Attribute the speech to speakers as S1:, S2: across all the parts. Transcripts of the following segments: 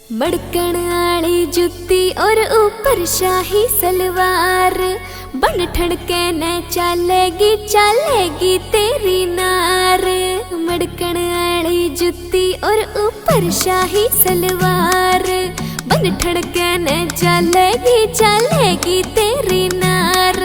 S1: मड़कन आली जुत्ती और ऊपर शाही सलवार, बन ठणके न चलेगी चलेगी तेरी नार। मड़कन आली जुत्ती और ऊपर शाही सलवार, बन ठणके न चलेगी चलेगी तेरी नार।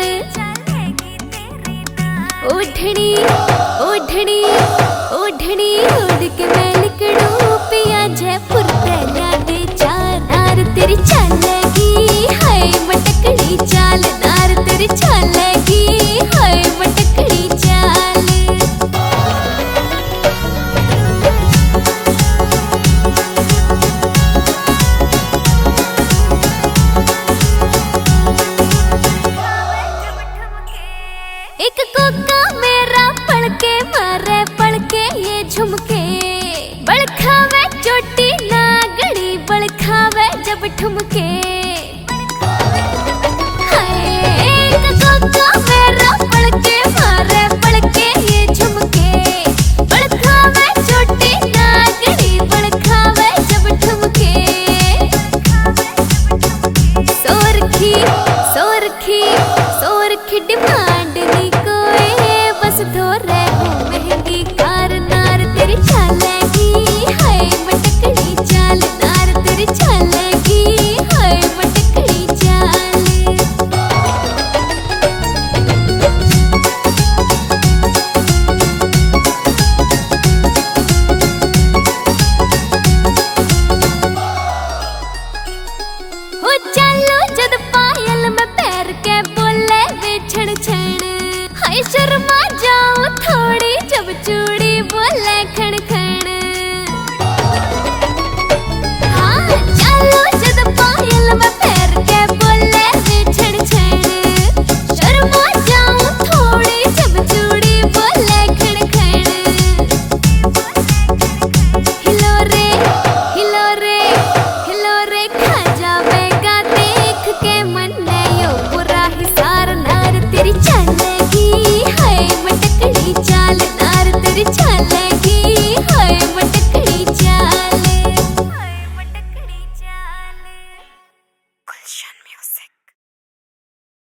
S1: ओढ़नी ओढ़नी ओढ़नी ओढ़ के मैं लिकड़ू पिया जयपुर तेरा दे चार। नार तेरी चलेगी हाय मटकड़ी चाल, नार तेरी चलेगी हाय मटकड़ी चाल। एक कोका मेरा पलके मारे पलके ये झुमके, बड़खावे चोटी नागड़ी बड़खावे जब ठुमके।